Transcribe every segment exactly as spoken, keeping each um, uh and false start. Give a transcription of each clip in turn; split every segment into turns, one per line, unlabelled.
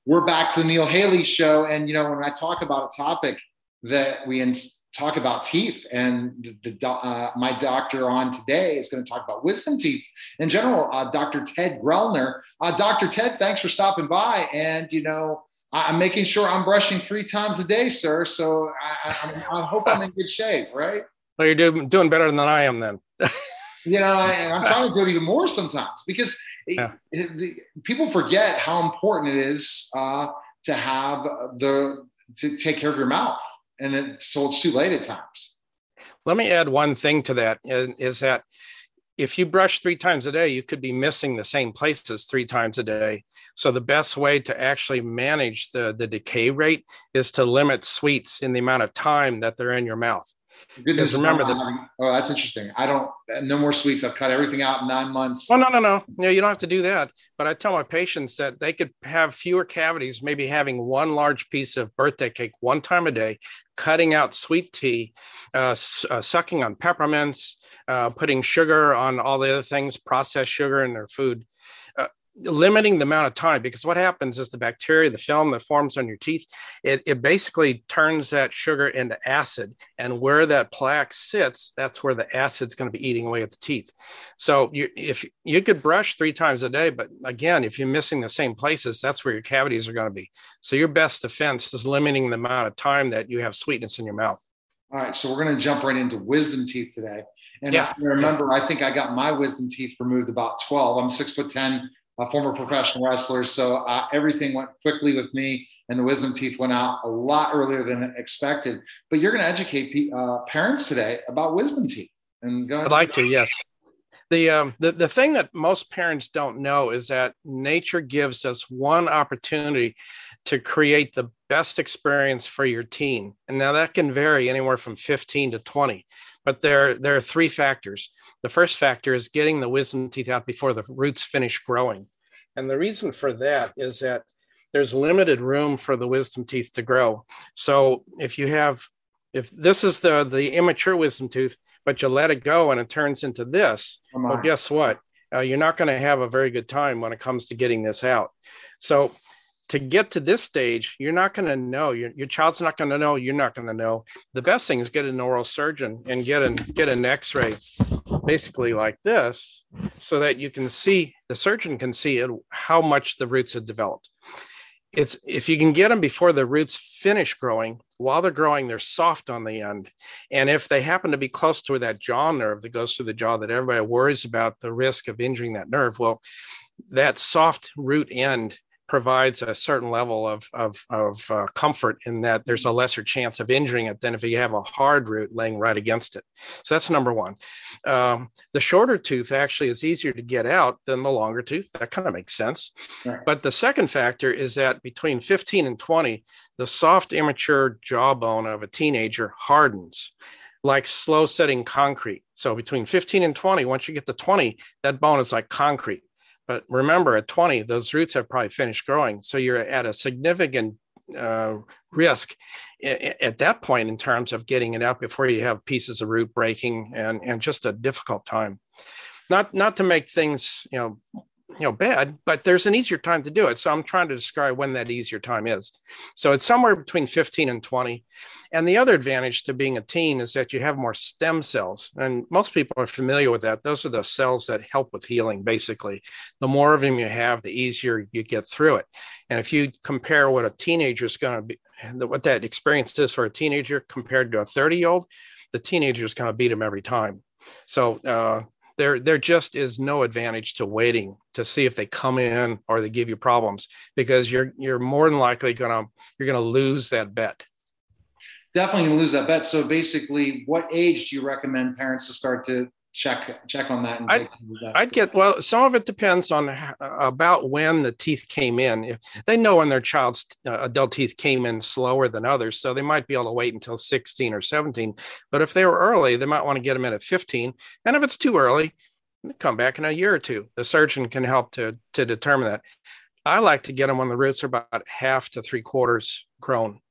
We're back to the Neil Haley Show. And, you know, when I talk about a topic that we in, talk about teeth, and the, the uh, my doctor on today is going to talk about wisdom teeth in general, uh, Doctor Ted Grellner. Uh, Doctor Ted, thanks for stopping by. And, you know, I, I'm making sure I'm brushing three times a day, sir. So I, I, I hope I'm in good shape, right?
Well, you're doing, doing better than I am then.
You know, and I'm trying to do it even more sometimes because yeah. it, it, people forget how important it is uh, to have the, to take care of your mouth. And then so it's too late at times.
Let me add one thing to that is that if you brush three times a day, you could be missing the same places three times a day. So the best way to actually manage the, the decay rate is to limit sweets in the amount of time that they're in your mouth.
Goodness, remember that. Having, oh, that's interesting. I don't, no more sweets. I've cut everything out in nine months.
Oh, no, no, no. No, you don't have to do that. But I tell my patients that they could have fewer cavities, maybe having one large piece of birthday cake one time a day, cutting out sweet tea, uh, uh, sucking on peppermints, uh, putting sugar on all the other things, processed sugar in their food. Uh, limiting the amount of time, because what happens is the bacteria, the film that forms on your teeth, it, it basically turns that sugar into acid, and where that plaque sits, that's where the acid's going to be eating away at the teeth. So you, if you could brush three times a day, but again, if you're missing the same places, that's where your cavities are going to be. So your best defense is limiting the amount of time that you have sweetness in your mouth.
All right, so we're going to jump right into wisdom teeth today. And
yeah.
I remember, I think I got my wisdom teeth removed about twelve. I'm six foot ten. A former professional wrestler. So uh, everything went quickly with me, and the wisdom teeth went out a lot earlier than expected. But you're going to educate uh, parents today about wisdom teeth. And go ahead.
I'd like to, yes. The, um, the, the thing that most parents don't know is that nature gives us one opportunity to create the best experience for your teen. And now that can vary anywhere from fifteen to twenty. But there, there are three factors. The first factor is getting the wisdom teeth out before the roots finish growing. And the reason for that is that there's limited room for the wisdom teeth to grow. So if you have, if this is the, the immature wisdom tooth, but you let it go and it turns into this, well, guess what? Uh, you're not going to have a very good time when it comes to getting this out. So to get to this stage, you're not going to know. Your, your child's not going to know. You're not going to know. The best thing is get an oral surgeon and get an get an X-ray, basically like this, so that you can see, the surgeon can see it, how much the roots have developed. It's if you can get them before the roots finish growing. While they're growing, they're soft on the end, and if they happen to be close to that jaw nerve that goes through the jaw that everybody worries about the risk of injuring that nerve, well, that soft root end provides a certain level of, of, of uh, comfort in that there's a lesser chance of injuring it than if you have a hard root laying right against it. So that's number one. Um, the shorter tooth actually is easier to get out than the longer tooth. That kind of makes sense. Right. But the second factor is that between fifteen and twenty, the soft, immature jawbone of a teenager hardens like slow setting concrete. So between fifteen and twenty, once you get to twenty, that bone is like concrete. But remember, at twenty, those roots have probably finished growing. So you're at a significant uh, risk at that point in terms of getting it out before you have pieces of root breaking and, and just a difficult time. Not, not to make things, you know, you know, bad, but there's an easier time to do it. So I'm trying to describe when that easier time is. So it's somewhere between fifteen and twenty. And the other advantage to being a teen is that you have more stem cells. And most people are familiar with that. Those are the cells that help with healing, basically. The more of them you have, the easier you get through it. And if you compare what a teenager is going to be, what that experience is for a teenager compared to a thirty-year-old, the teenager is going to beat them every time. So, uh, There, there just is no advantage to waiting to see if they come in or they give you problems, because you're you're more than likely gonna you're gonna lose that bet.
Definitely gonna lose that bet. So basically, what age do you recommend parents to start to check check on that? And
I'd,
that?
I'd get well. Some of it depends on how, about when the teeth came in. If they know when their child's uh, adult teeth came in slower than others, so they might be able to wait until sixteen or seventeen. But if they were early, they might want to get them in at fifteen. And if it's too early, come back in a year or two. The surgeon can help to to determine that. I like to get them when the roots are about half to three quarters grown.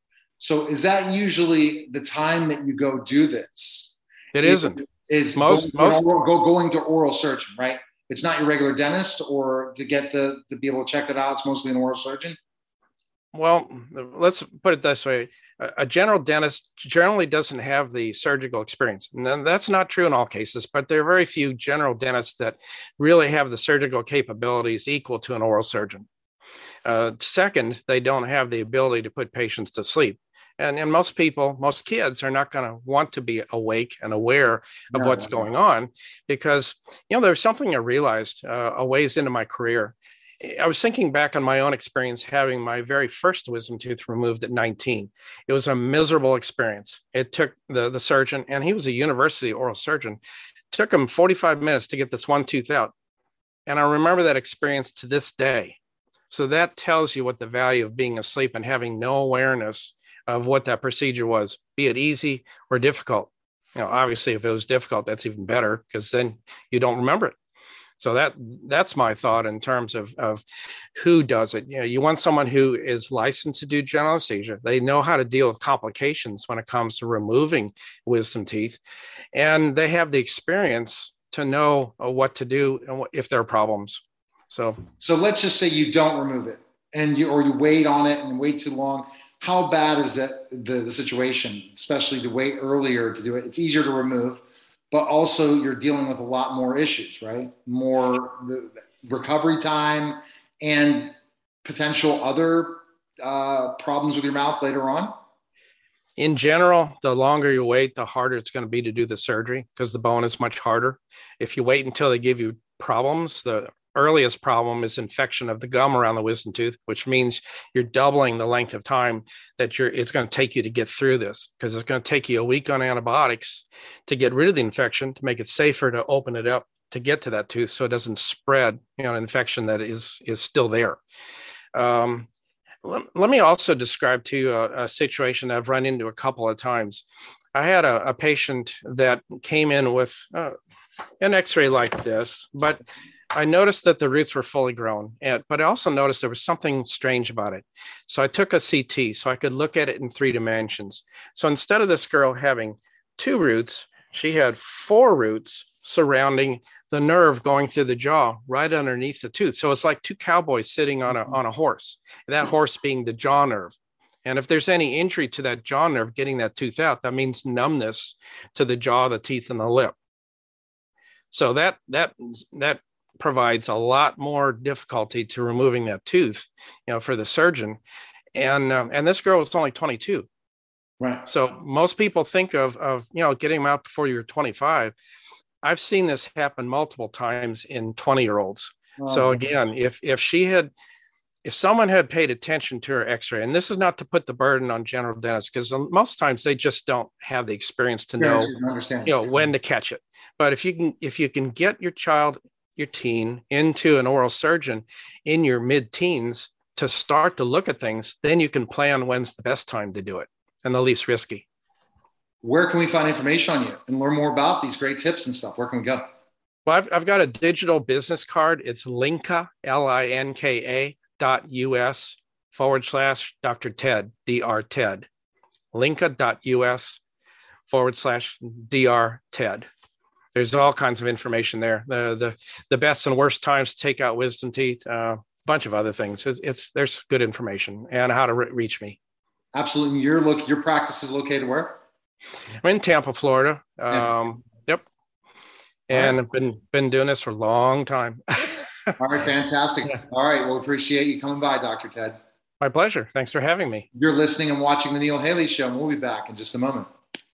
So is that usually the time that you go do this?
It isn't.
Is
most
going,
most
go, go going to oral surgeon, right? It's not your regular dentist, or to get the to be able to check that out, it's mostly an oral surgeon.
Well, let's put it this way. A general dentist generally doesn't have the surgical experience. And that's not true in all cases, but there are very few general dentists that really have the surgical capabilities equal to an oral surgeon. Uh, second, they don't have the ability to put patients to sleep. And, and most people, most kids are not going to want to be awake and aware of no, what's no, going no. on because, you know, there's something I realized uh, a ways into my career. I was thinking back on my own experience having my very first wisdom tooth removed at nineteen. It was a miserable experience. It took the, the surgeon, and he was a university oral surgeon, took him forty-five minutes to get this one tooth out. And I remember that experience to this day. So that tells you what the value of being asleep and having no awareness of what that procedure was, be it easy or difficult. You know, obviously, if it was difficult, that's even better because then you don't remember it. So that that's my thought in terms of, of who does it. You know, you want someone who is licensed to do general anesthesia. They know how to deal with complications when it comes to removing wisdom teeth, and they have the experience to know what to do and if there are problems. So,
so let's just say you don't remove it, and you or you wait on it and wait too long. How bad is that the, the situation, especially to wait earlier to do it? It's easier to remove, but also you're dealing with a lot more issues, right? More the recovery time and potential other uh, problems with your mouth later on.
In general, the longer you wait, the harder it's going to be to do the surgery because the bone is much harder. If you wait until they give you problems, the earliest problem is infection of the gum around the wisdom tooth, which means you're doubling the length of time that you're it's going to take you to get through this because it's going to take you a week on antibiotics to get rid of the infection, to make it safer to open it up to get to that tooth so it doesn't spread, you know, an infection that is is still there. Um, let, let me also describe to you a, a situation I've run into a couple of times. I had a, a patient that came in with uh, an x-ray like this, but I noticed that the roots were fully grown, and, but I also noticed there was something strange about it. So I took a C T so I could look at it in three dimensions. So instead of this girl having two roots, she had four roots surrounding the nerve going through the jaw right underneath the tooth. So it's like two cowboys sitting on a, on a horse, that horse being the jaw nerve. And if there's any injury to that jaw nerve getting that tooth out, that means numbness to the jaw, the teeth, and the lip. So that that that provides a lot more difficulty to removing that tooth, you know, for the surgeon. And um, and this girl was only twenty-two.
Right.
So most people think of of you know getting them out before you're twenty-five. I've seen this happen multiple times in twenty-year-olds. Oh. So again, if if she had, if someone had paid attention to her x-ray, and this is not to put the burden on general dentists, because most times they just don't have the experience to know, you know, when to catch it. But if you can, if you can get your child, your teen into an oral surgeon in your mid-teens to start to look at things, then you can plan when's the best time to do it and the least risky.
Where can we find information on you and learn more about these great tips and stuff? Where can we go?
Well, I've, I've got a digital business card. It's Linka, L I N K A dot U S forward slash Doctor Ted, D R Ted. Linka dot U S forward slash D R Ted. There's all kinds of information there. The the the best and worst times to take out wisdom teeth, a uh, bunch of other things. It's, it's there's good information and how to re- reach me.
Absolutely. Your look, your practice is located where?
I'm in Tampa, Florida. Um, yeah. Yep. And right. I've been been doing this for a long time.
All right, fantastic. Yeah. All right, well, appreciate you coming by, Doctor Ted.
My pleasure. Thanks for having me.
You're listening and watching the Neil Haley Show, and we'll be back in just a moment.